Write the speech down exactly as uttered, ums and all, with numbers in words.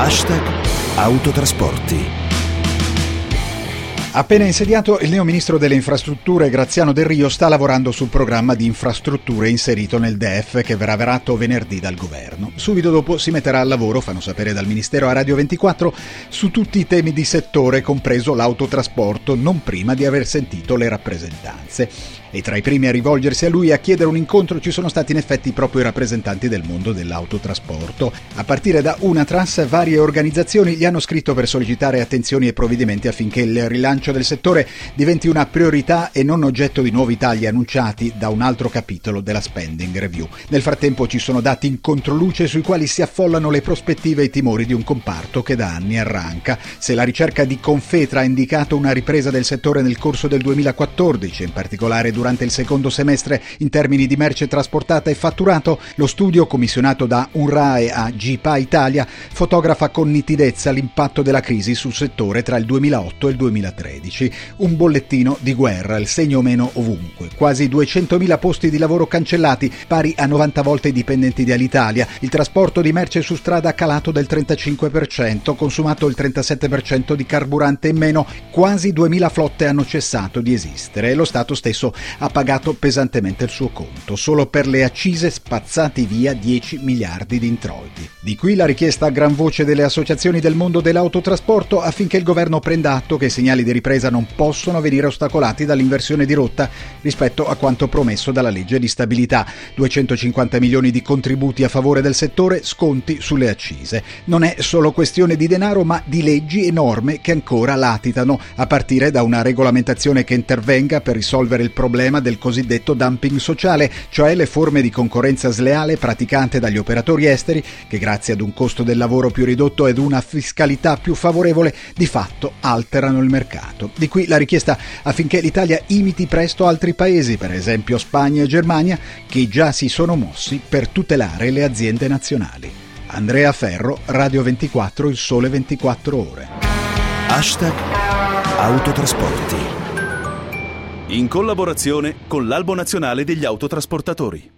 Hashtag Autotrasporti. Appena insediato, il neo ministro delle infrastrutture Graziano Delrio sta lavorando sul programma di infrastrutture inserito nel D E F che verrà varato venerdì dal governo. Subito dopo si metterà al lavoro, fanno sapere dal Ministero a Radio ventiquattro, su tutti i temi di settore, compreso l'autotrasporto, non prima di aver sentito le rappresentanze. E tra i primi a rivolgersi a lui e a chiedere un incontro ci sono stati in effetti proprio i rappresentanti del mondo dell'autotrasporto. A partire da Unatras, varie organizzazioni gli hanno scritto per sollecitare attenzioni e provvedimenti affinché il rilancio del settore diventi una priorità e non oggetto di nuovi tagli annunciati da un altro capitolo della spending review. Nel frattempo ci sono dati in controluce sui quali si affollano le prospettive e i timori di un comparto che da anni arranca. Se la ricerca di Confetra ha indicato una ripresa del settore nel corso del duemilaquattordici, in particolare durante il secondo semestre in termini di merce trasportata e fatturato, lo studio commissionato da UNRAE a G P A Italia fotografa con nitidezza l'impatto della crisi sul settore tra il duemilaotto e il duemilatredici. Un bollettino di guerra, il segno meno ovunque. Quasi duecentomila posti di lavoro cancellati, pari a novanta volte i dipendenti di Alitalia. Il trasporto di merce su strada ha calato del trentacinque per cento, consumato il trentasette per cento di carburante in meno. Quasi duemila flotte hanno cessato di esistere e lo Stato stesso ha pagato pesantemente il suo conto. Solo per le accise spazzati via dieci miliardi di introiti. Di qui la richiesta a gran voce delle associazioni del mondo dell'autotrasporto affinché il governo prenda atto che i segnali di ripresa non possono venire ostacolati dall'inversione di rotta rispetto a quanto promesso dalla legge di stabilità. duecentocinquanta milioni di contributi a favore del settore, sconti sulle accise. Non è solo questione di denaro, ma di leggi e norme che ancora latitano, a partire da una regolamentazione che intervenga per risolvere il problema del cosiddetto dumping sociale, cioè le forme di concorrenza sleale praticate dagli operatori esteri che grazie ad un costo del lavoro più ridotto ed una fiscalità più favorevole di fatto alterano il mercato. Di qui la richiesta affinché l'Italia imiti presto altri paesi, per esempio Spagna e Germania, che già si sono mossi per tutelare le aziende nazionali. Andrea Ferro, Radio ventiquattro, Il Sole ventiquattro Ore. Hashtag Autotrasporti. In collaborazione con l'Albo Nazionale degli Autotrasportatori.